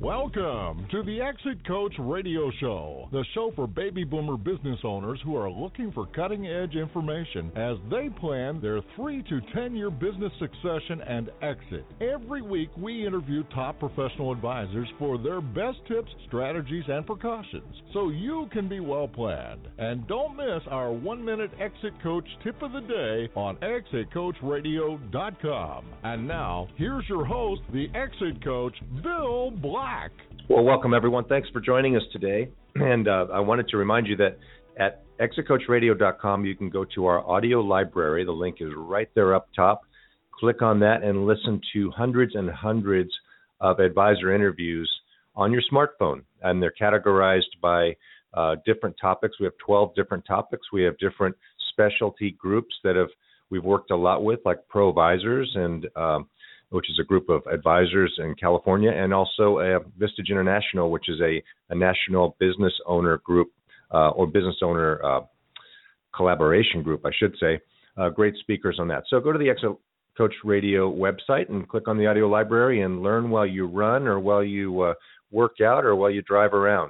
Welcome to the Exit Coach Radio Show, the show for baby boomer business owners who are looking for cutting-edge information as they plan their 3 to 10-year business succession and exit. Every week, we interview top professional advisors for their best tips, strategies, and precautions so you can be well-planned. And don't miss our 1-minute Exit Coach tip of the day on ExitCoachRadio.com. And now, here's your host, the Exit Coach, Bill Black. Well, welcome, everyone. Thanks for joining us today. And I wanted to remind you that at ExitCoachRadio.com, you can go to our audio library. The link is right there up top. Click on that and listen to hundreds and hundreds of advisor interviews on your smartphone. And they're categorized by different topics. We have 12 different topics. We have different specialty groups that we've worked a lot with, like ProVisors, and which is a group of advisors in California, and also Vistage International, which is a national business owner group or business owner collaboration group, I should say. Great speakers on that. So go to the Exit Coach Radio website and click on the audio library and learn while you run or while you work out or while you drive around.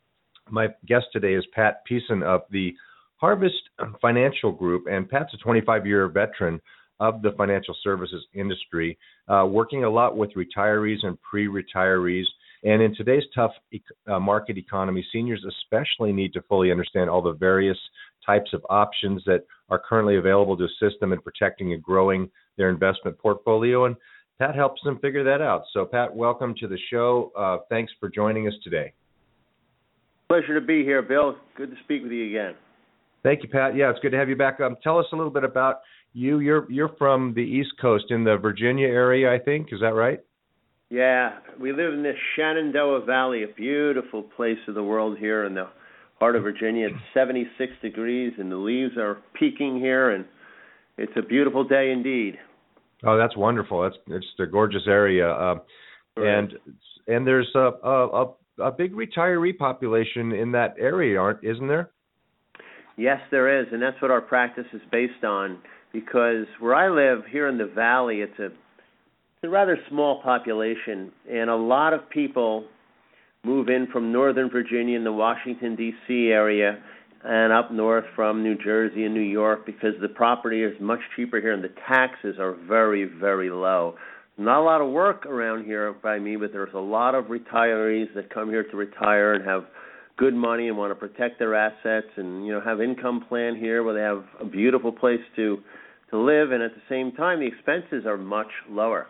My guest today is Pat Peason of the Harvest Financial Group, and Pat's a 25-year veteran of the financial services industry, working a lot with retirees and pre-retirees. And in today's tough market economy, seniors especially need to fully understand all the various types of options that are currently available to assist them in protecting and growing their investment portfolio. And Pat helps them figure that out. So, Pat, welcome to the show. Thanks for joining us today. Pleasure to be here, Bill. Good to speak with you again. Thank you, Pat. Yeah, it's good to have you back. Tell us a little bit about you. You're from the East Coast in the Virginia area, I think. Is that right? Yeah, we live in the Shenandoah Valley, a beautiful place of the world here in the heart of Virginia. It's 76 degrees, and the leaves are peaking here, and it's a beautiful day indeed. Oh, that's wonderful. It's a gorgeous area, and there's a big retiree population in that area, isn't there? Yes, there is, and that's what our practice is based on. Because where I live here in the valley, it's a rather small population, and a lot of people move in from Northern Virginia and the Washington, D.C. area and up north from New Jersey and New York because the property is much cheaper here and the taxes are very, very low. Not a lot of work around here by me, but there's a lot of retirees that come here to retire and have good money and want to protect their assets and, have income plan here where they have a beautiful place to live, and at the same time, the expenses are much lower.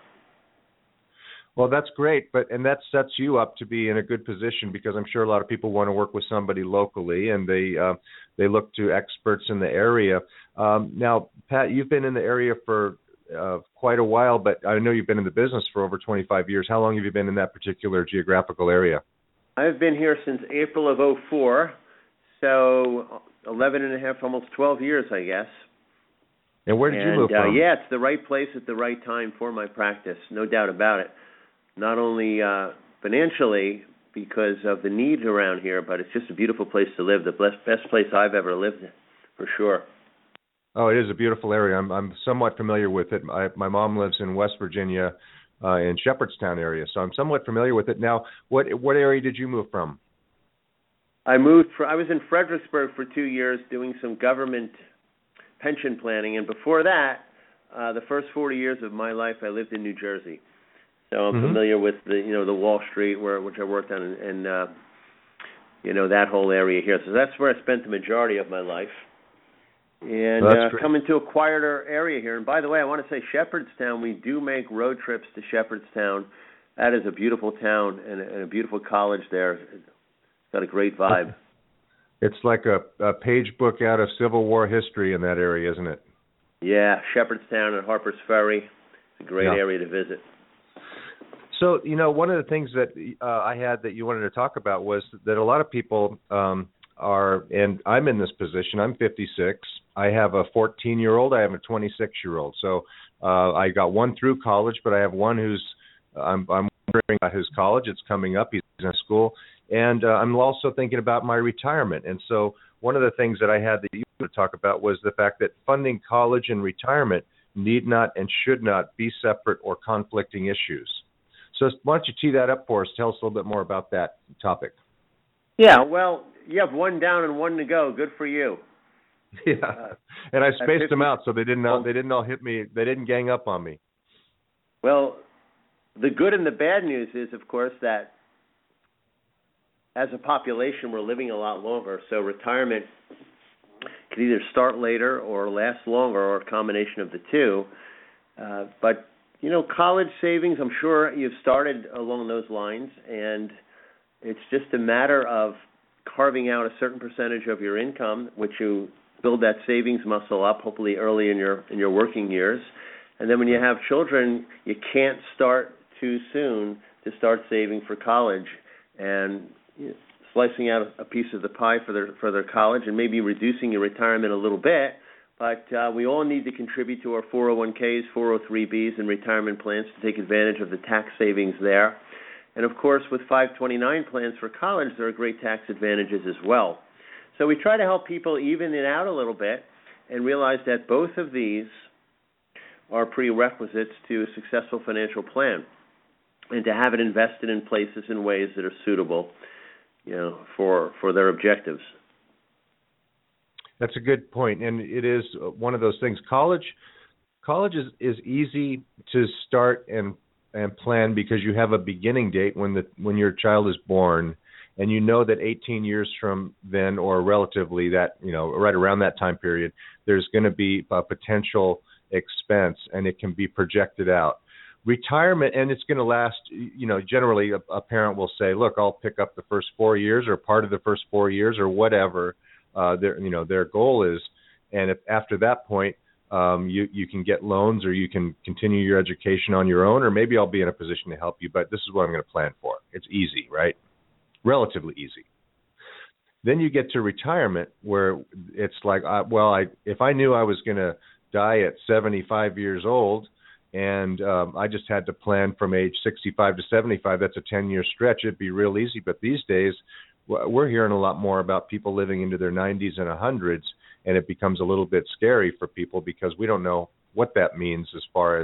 Well, that's great, and that sets you up to be in a good position because I'm sure a lot of people want to work with somebody locally, and they look to experts in the area. Now, Pat, you've been in the area for quite a while, but I know you've been in the business for over 25 years. How long have you been in that particular geographical area? I've been here since April of 2004, so 11 and a half, almost 12 years, I guess. And where did you move from? Yeah, it's the right place at the right time for my practice, no doubt about it. Not only financially because of the needs around here, but it's just a beautiful place to live, the best place I've ever lived in, for sure. Oh, it is a beautiful area. I'm somewhat familiar with it. My mom lives in West Virginia in Shepherdstown area, so I'm somewhat familiar with it. Now, what area did you move from? I was in Fredericksburg for 2 years doing some government pension planning, and before that, the first 40 years of my life, I lived in New Jersey. So I'm familiar with the Wall Street, which I worked on, and that whole area here. So that's where I spent the majority of my life. And coming to a quieter area here. And by the way, I want to say Shepherdstown, we do make road trips to Shepherdstown. That is a beautiful town and a beautiful college there. It's got a great vibe. It's like a page book out of Civil War history in that area, isn't it? Yeah, Shepherdstown and Harper's Ferry. It's a great area to visit. So, one of the things that I had that you wanted to talk about was that a lot of people are, and I'm in this position, I'm 56. I have a 14-year-old, I have a 26-year-old. So I got one through college, but I have one who's, I'm wondering about his college. It's coming up. He's in school. And I'm also thinking about my retirement. And so one of the things that I had that you wanted to talk about was the fact that funding college and retirement need not and should not be separate or conflicting issues. So why don't you tee that up for us? Tell us a little bit more about that topic. Yeah, well, you have one down and one to go. Good for you. Yeah, and I spaced them out so they didn't all hit me. They didn't gang up on me. Well, the good and the bad news is, of course, that as a population, we're living a lot longer. So retirement can either start later or last longer, or a combination of the two. But college savings, I'm sure you've started along those lines, and it's just a matter of carving out a certain percentage of your income, which you build that savings muscle up, hopefully early in your working years. And then when you have children, you can't start too soon to start saving for college, and slicing out a piece of the pie for their college, and maybe reducing your retirement a little bit. But we all need to contribute to our 401ks, 403bs, and retirement plans to take advantage of the tax savings there. And, of course, with 529 plans for college, there are great tax advantages as well. So we try to help people even it out a little bit and realize that both of these are prerequisites to a successful financial plan, and to have it invested in places and ways that are suitable, for their objectives. That's a good point, and it is one of those things. College is easy to start and plan because you have a beginning date when your child is born, and you know that 18 years from then, or relatively that, right around that time period, there's going to be a potential expense, and it can be projected out. Retirement, and it's going to last, generally a parent will say, look, I'll pick up the first 4 years or part of the first 4 years or whatever their goal is. And if after that point, you can get loans, or you can continue your education on your own, or maybe I'll be in a position to help you, but this is what I'm going to plan for. It's easy, right? Relatively easy. Then you get to retirement, where it's like, if I knew I was going to die at 75 years old, and I just had to plan from age 65 to 75, that's a 10-year stretch. It'd be real easy. But these days, we're hearing a lot more about people living into their 90s and 100s, and it becomes a little bit scary for people because we don't know what that means as far as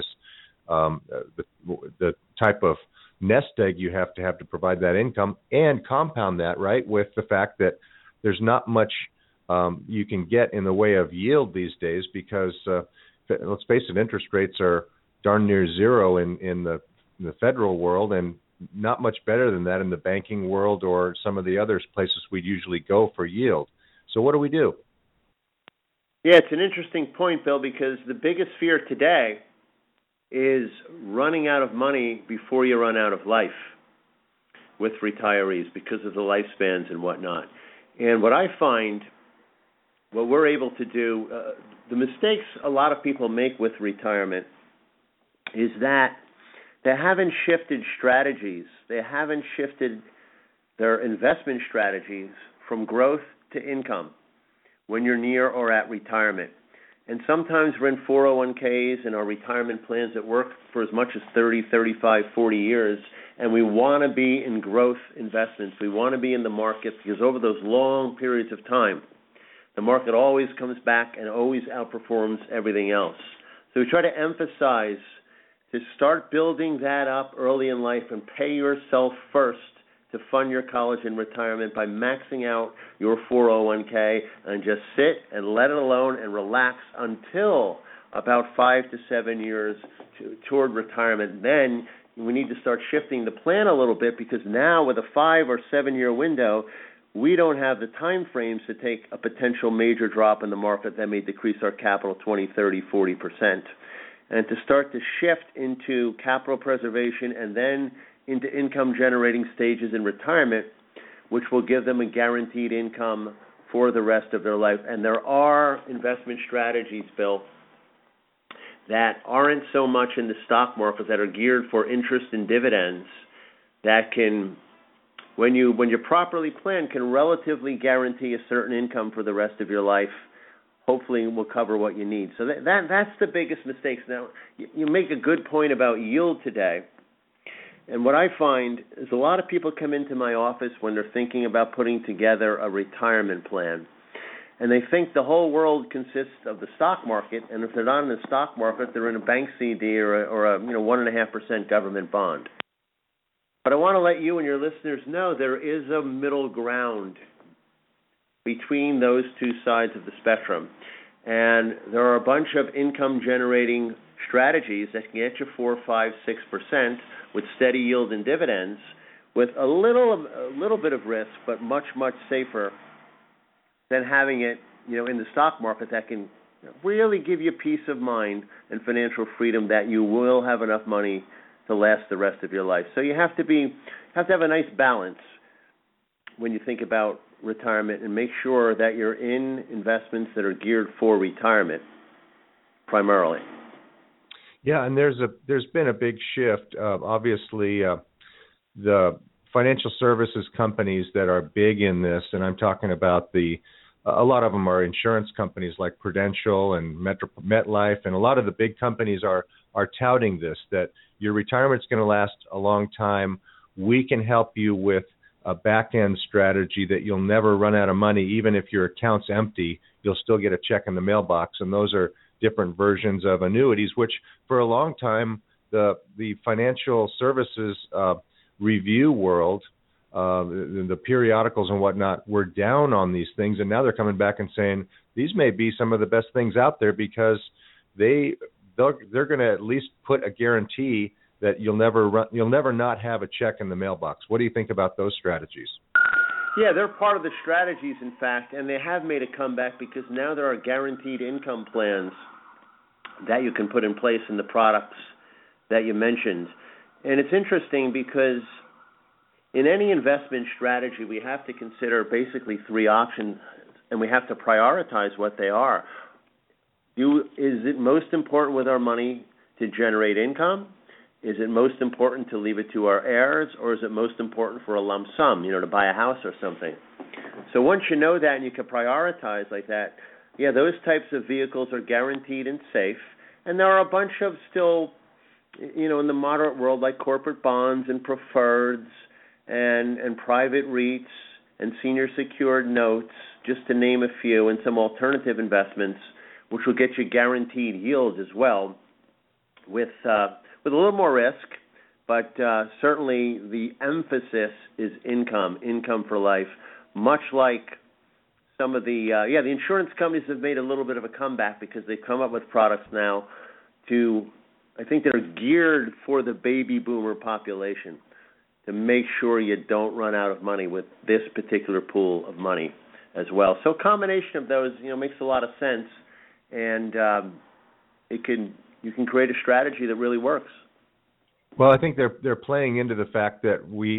the type of nest egg you have to provide that income, and compound that, right, with the fact that there's not much you can get in the way of yield these days because, let's face it, interest rates are darn near zero in the federal world, and not much better than that in the banking world or some of the other places we'd usually go for yield. So what do we do? Yeah, it's an interesting point, Bill, because the biggest fear today is running out of money before you run out of life with retirees because of the lifespans and whatnot. And what I find, what we're able to do, the mistakes a lot of people make with retirement is that they haven't shifted strategies. They haven't shifted their investment strategies from growth to income when you're near or at retirement. And sometimes we're in 401ks and our retirement plans that work for as much as 30, 35, 40 years, and we want to be in growth investments. We want to be in the market because over those long periods of time, the market always comes back and always outperforms everything else. So we try to emphasize to start building that up early in life and pay yourself first to fund your college and retirement by maxing out your 401k, and just sit and let it alone and relax until about 5 to 7 years toward retirement. Then we need to start shifting the plan a little bit, because now with a 5 or 7 year window, we don't have the time frames to take a potential major drop in the market that may decrease our capital 20, 30, 40%. And to start to shift into capital preservation and then into income-generating stages in retirement, which will give them a guaranteed income for the rest of their life. And there are investment strategies, Bill, that aren't so much in the stock market, that are geared for interest and dividends, that can, when you properly plan, can relatively guarantee a certain income for the rest of your life. Hopefully will cover what you need. So that's the biggest mistakes. Now, you make a good point about yield today. And what I find is a lot of people come into my office when they're thinking about putting together a retirement plan. And they think the whole world consists of the stock market, and if they're not in the stock market, they're in a bank CD or a 1.5% government bond. But I want to let you and your listeners know there is a middle ground between those two sides of the spectrum. And there are a bunch of income-generating strategies that can get you 4, 5, 6% with steady yield and dividends, with a little bit of risk, but much, much safer than having it, in the stock market that can really give you peace of mind and financial freedom that you will have enough money to last the rest of your life. So you have to have a nice balance when you think about retirement, and make sure that you're in investments that are geared for retirement primarily. Yeah, and there's been a big shift. Obviously, the financial services companies that are big in this, and I'm talking about a lot of them are insurance companies like Prudential and MetLife, and a lot of the big companies are touting this, that your retirement's going to last a long time. We can help you with a back-end strategy that you'll never run out of money. Even if your account's empty, you'll still get a check in the mailbox, and those are different versions of annuities, which for a long time the financial services review world, the periodicals and whatnot, were down on these things, and now they're coming back and saying these may be some of the best things out there because they're going to at least put a guarantee that you'll never not have a check in the mailbox. What do you think about those strategies? Yeah, they're part of the strategies, in fact, and they have made a comeback because now there are guaranteed income plans that you can put in place in the products that you mentioned. And it's interesting because in any investment strategy, we have to consider basically three options, and we have to prioritize what they are. Is it most important with our money to generate income? Is it most important to leave it to our heirs, or is it most important for a lump sum, to buy a house or something? So once you know that and you can prioritize like that, yeah, those types of vehicles are guaranteed and safe. And there are a bunch of still, in the moderate world, like corporate bonds and preferreds and private REITs and senior secured notes, just to name a few, and some alternative investments, which will get you guaranteed yields as well, with a little more risk, but certainly the emphasis is income for life, much like some of the insurance companies have made a little bit of a comeback because they've come up with products now I think they're geared for the baby boomer population to make sure you don't run out of money with this particular pool of money as well. So a combination of those, makes a lot of sense, and you can create a strategy that really works. Well, I think they're playing into the fact that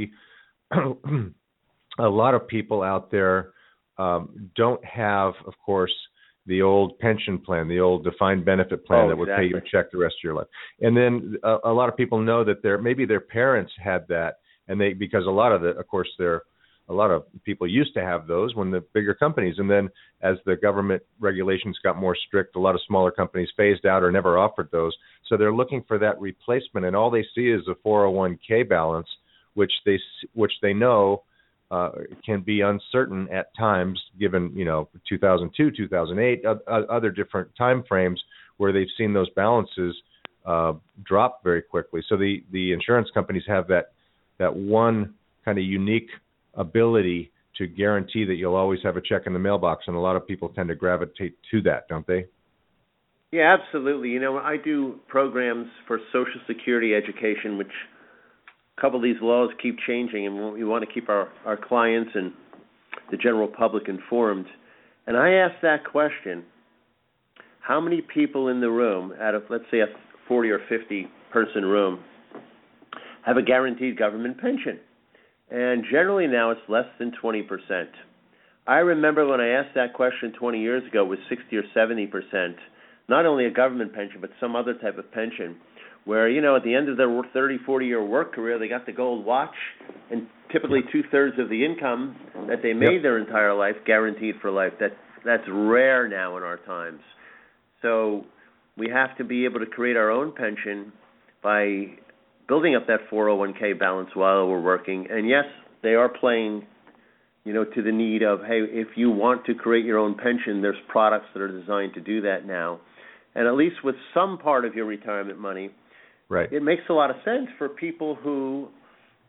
a lot of people out there don't have, of course, the old pension plan, the old defined benefit plan that would pay you a check the rest of your life. And then a lot of people know that maybe their parents had that, and because a lot of people used to have those when the bigger companies, and then as the government regulations got more strict, a lot of smaller companies phased out or never offered those. So they're looking for that replacement, and all they see is a 401k balance, which they know can be uncertain at times, given 2002, 2008, other different time frames where they've seen those balances drop very quickly. So the insurance companies have that one kind of unique ability to guarantee that you'll always have a check in the mailbox, and a lot of people tend to gravitate to that, don't they? Yeah, absolutely. I do programs for Social Security education, which a couple of these laws keep changing, and we want to keep our clients and the general public informed. And I ask that question, how many people in the room, out of, let's say, a 40 or 50-person room, have a guaranteed government pension? And generally now it's less than 20%. I remember when I asked that question 20 years ago, it was 60 or 70%, not only a government pension, but some other type of pension, where, at the end of their 30, 40-year work career, they got the gold watch, and typically two-thirds of the income that they made their entire life guaranteed for life. That's rare now in our times. So we have to be able to create our own pension by building up that 401k balance while we're working. And yes, they are playing, to the need of, hey, if you want to create your own pension, there's products that are designed to do that now. And at least with some part of your retirement money, right, it makes a lot of sense for people who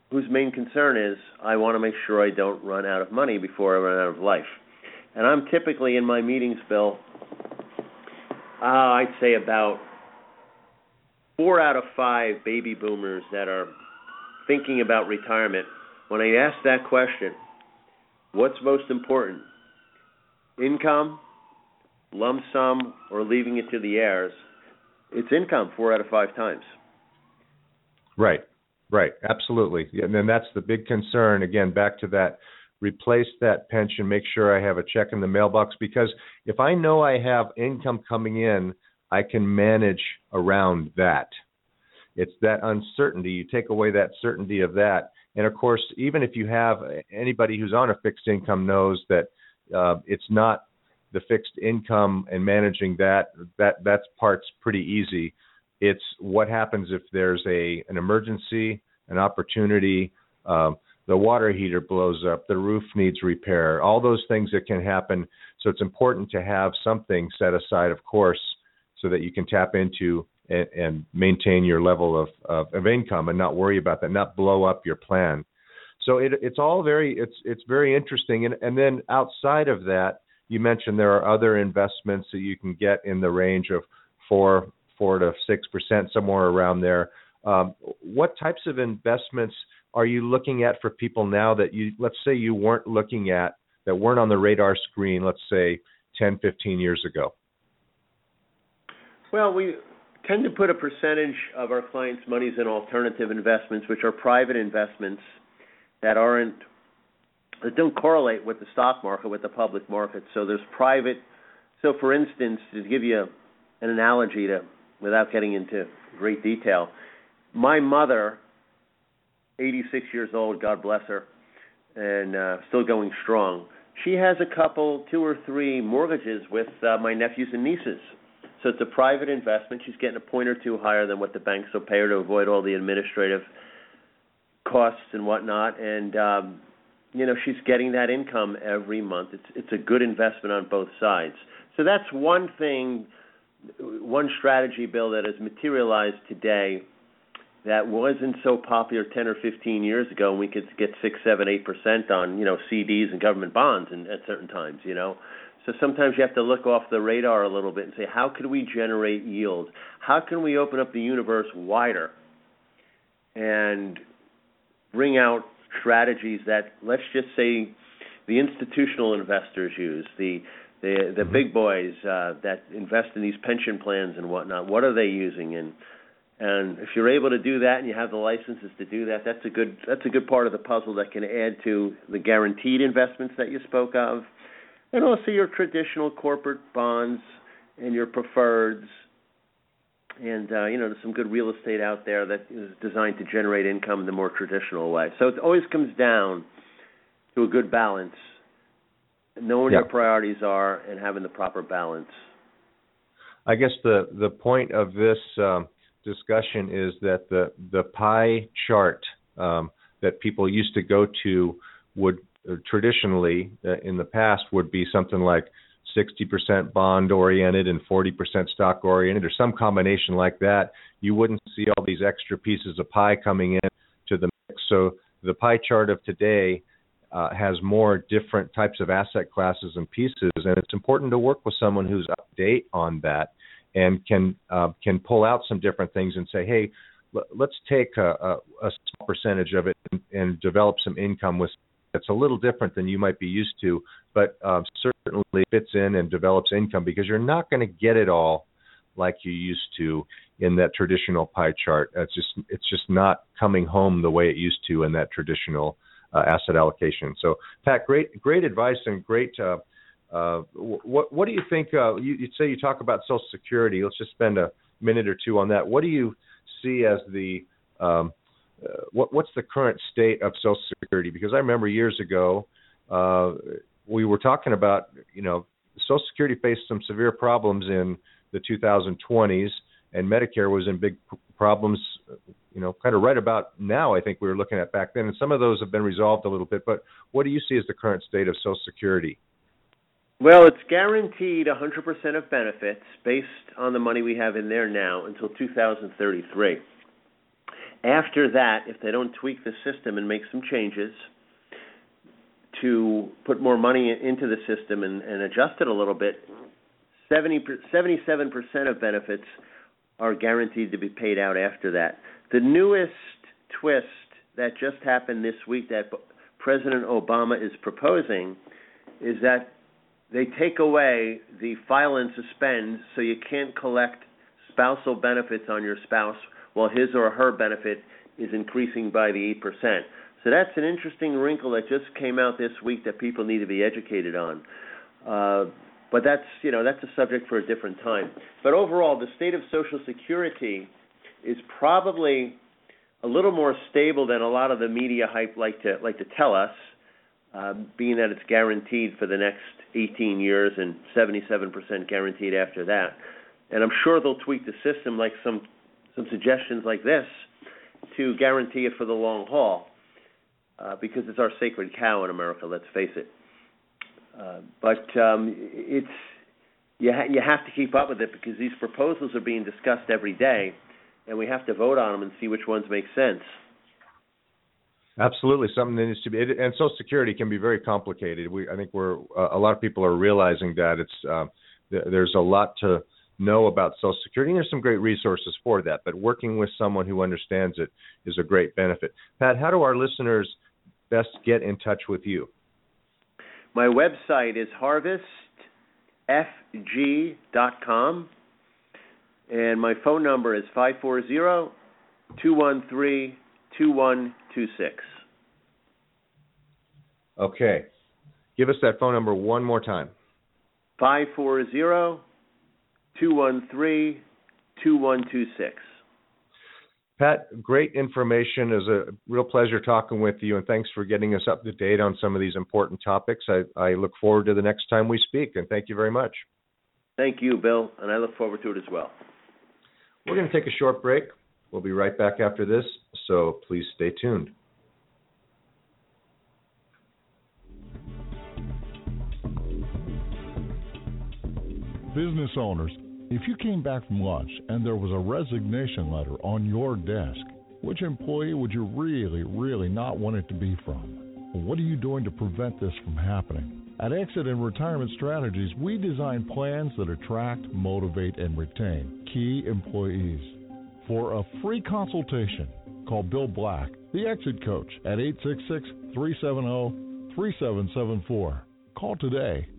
whose main concern is, I want to make sure I don't run out of money before I run out of life. And I'm typically in my meetings, Bill, I'd say about 4 out of 5 baby boomers that are thinking about retirement, when I ask that question, what's most important, income, lump sum, or leaving it to the heirs, it's income 4 out of 5 times. Right, absolutely. Yeah, and then that's the big concern. Again, back to that, replace that pension, make sure I have a check in the mailbox, because if I know I have income coming in, I can manage around that. It's that uncertainty. You take away that certainty of that. And, of course, even if you have anybody who's on a fixed income knows that it's not the fixed income and managing that part's pretty easy. It's what happens if there's an emergency, an opportunity, the water heater blows up, the roof needs repair, all those things that can happen. So it's important to have something set aside, of course, so that you can tap into and maintain your level of income and not worry about that, not blow up your plan. So it's all very interesting. And then outside of that, you mentioned there are other investments that you can get in the range of 4 to 6%, somewhere around there. What types of investments are you looking at for people now that let's say you weren't looking at, that weren't on the radar screen, let's say 10, 15 years ago? Well, we tend to put a percentage of our clients' monies in alternative investments, which are private investments that don't correlate with the stock market, with the public market. So there's private. So, for instance, to give you an analogy, without getting into great detail, my mother, 86 years old, God bless her, and still going strong, she has a couple, 2 or 3 mortgages with my nephews and nieces. So it's a private investment. She's getting a point or two higher than what the banks will pay her to avoid all the administrative costs and whatnot. And, she's getting that income every month. It's a good investment on both sides. So that's one thing, one strategy, Bill, that has materialized today that wasn't so popular 10 or 15 years ago, and we could get 6, 7, 8% on, CDs and government bonds at certain times, So sometimes you have to look off the radar a little bit and say, how can we generate yield? How can we open up the universe wider and bring out strategies that, let's just say, the institutional investors use, the big boys that invest in these pension plans and whatnot, what are they using? And if you're able to do that and you have the licenses to do that, that's a good part of the puzzle that can add to the guaranteed investments that you spoke of. And also your traditional corporate bonds and your preferreds. And, there's some good real estate out there that is designed to generate income in the more traditional way. So it always comes down to a good balance, knowing your priorities are and having the proper balance. I guess the point of this discussion is that the pie chart that people used to go to would traditionally in the past would be something like 60% bond-oriented and 40% stock-oriented, or some combination like that. You wouldn't see all these extra pieces of pie coming in to the mix. So the pie chart of today has more different types of asset classes and pieces, and it's important to work with someone who's up to date on that and can pull out some different things and say, hey, let's take a small percentage of it and develop some income with. It's a little different than you might be used to, but certainly fits in and develops income, because you're not going to get it all like you used to in that traditional pie chart. It's just not coming home the way it used to in that traditional asset allocation. So, Pat, great advice and great. What do you think? You'd say you talk about Social Security. Let's just spend a minute or two on that. What do you see as the what's the current state of Social Security? Because I remember years ago we were talking about, Social Security faced some severe problems in the 2020s, and Medicare was in big problems, kind of right about now, I think we were looking at back then. And some of those have been resolved a little bit. But what do you see as the current state of Social Security? Well, it's guaranteed 100% of benefits based on the money we have in there now until 2033. After that, if they don't tweak the system and make some changes to put more money into the system and adjust it a little bit, 77% of benefits are guaranteed to be paid out after that. The newest twist that just happened this week that President Obama is proposing is that they take away the file and suspend, so you can't collect spousal benefits on your spouse while his or her benefit is increasing by the 8%. So that's an interesting wrinkle that just came out this week that people need to be educated on. But that's a subject for a different time. But overall, the state of Social Security is probably a little more stable than a lot of the media hype like to tell us, being that it's guaranteed for the next 18 years and 77% guaranteed after that. And I'm sure they'll tweak the system, like some suggestions like this, to guarantee it for the long haul, because it's our sacred cow in America, let's face it. But it's you have to keep up with it, because these proposals are being discussed every day, and we have to vote on them and see which ones make sense. Absolutely, something that needs to be, and Social Security can be very complicated. I think a lot of people are realizing that there's a lot to know about Social Security, and there's some great resources for that. But working with someone who understands it is a great benefit. Pat, how do our listeners best get in touch with you? My website is harvestfg.com, and my phone number is 540-213-2126. Okay. Give us that phone number one more time. 540-213-2126. Pat, great information. It was a real pleasure talking with you, and thanks for getting us up to date on some of these important topics. I look forward to the next time we speak, and thank you very much. Thank you, Bill, and I look forward to it as well. We're going to take a short break. We'll be right back after this, so please stay tuned. Business owners, if you came back from lunch and there was a resignation letter on your desk, which employee would you really, really not want it to be from? What are you doing to prevent this from happening? At Exit and Retirement Strategies, we design plans that attract, motivate, and retain key employees. For a free consultation, call Bill Black, the Exit Coach, at 866-370-3774. Call today.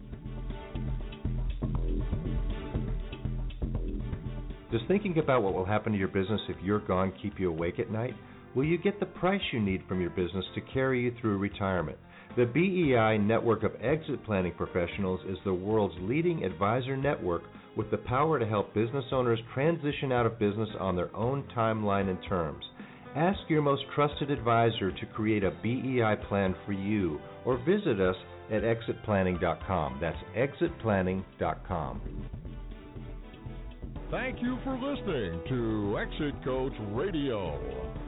Does thinking about what will happen to your business if you're gone keep you awake at night? Will you get the price you need from your business to carry you through retirement? The BEI Network of Exit Planning Professionals is the world's leading advisor network with the power to help business owners transition out of business on their own timeline and terms. Ask your most trusted advisor to create a BEI plan for you, or visit us at exitplanning.com. That's exitplanning.com. Thank you for listening to Exit Coach Radio.